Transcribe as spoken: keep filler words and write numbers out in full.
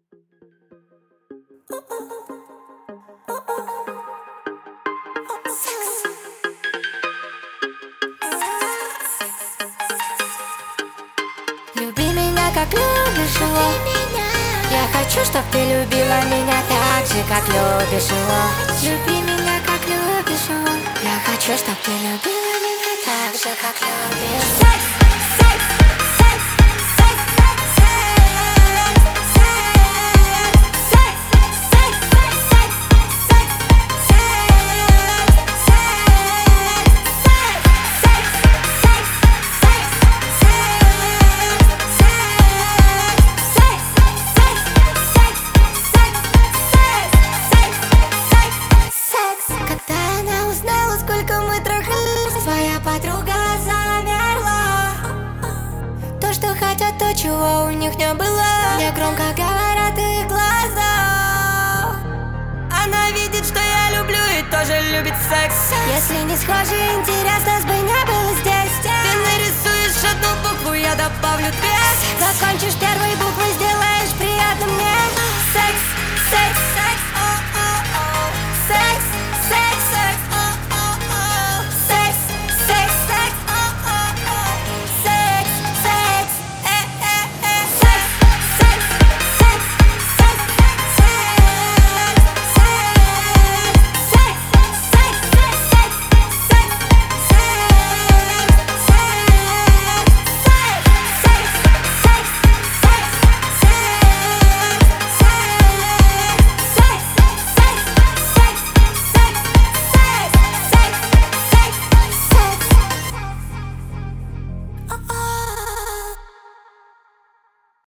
Люби меня, как любишь его. Я хочу, чтоб ты любила меня так же, как любишь его. Люби меня, как любишь его. Я хочу, чтоб ты любила меня так же, как любишь. Секс, секс, секс, секс, секс, секс, секс, секс, секс, секс, секс, то, чего у них не было. Мне громко говорят их глаза. Она видит, что я люблю и тоже любит секс. Если не схожи, интерес нас бы не было здесь. Ты нарисуешь одну букву, я добавлю две. Закончишь первый букву.